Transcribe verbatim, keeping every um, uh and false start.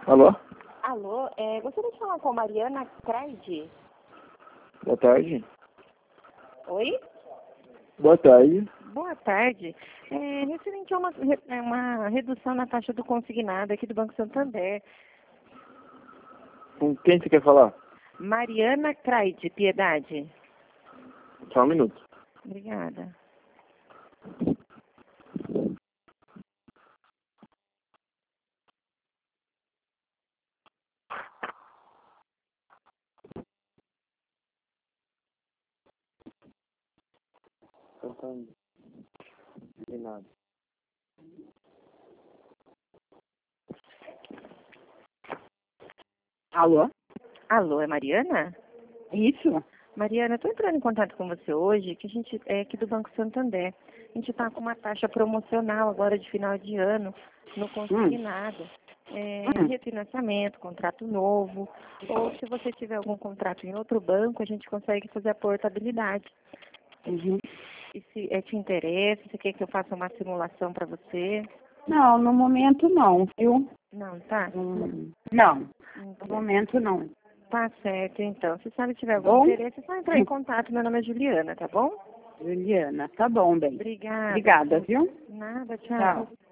Alô? Alô, é, gostaria de falar com a Mariana Craide. Boa tarde. Oi? Boa tarde. Boa tarde. É, referente a uma, re- uma redução na taxa do consignado aqui do Banco Santander. Com quem você quer falar? Mariana Craide, Piedade. Só um minuto. Obrigada. De nada. Alô? Alô, é Mariana? Isso? Mariana, estou entrando em contato com você hoje, que a gente é aqui do Banco Santander. A gente está com uma taxa promocional agora de final de ano no consignado. É, Hum. refinanciamento, contrato novo, ou se você tiver algum contrato em outro banco, a gente consegue fazer a portabilidade. Uhum. E se é, te interessa, você quer que eu faça uma simulação para você? Não, no momento não, viu? Não, tá? Hum, Não, no Então, momento não. tá certo, então. Se sabe tiver algum Bom? interesse, é só entrar em contato. Meu nome é Juliana, tá bom? Juliana, tá bom, bem. Obrigada. Obrigada, viu? Nada, tchau. Tchau.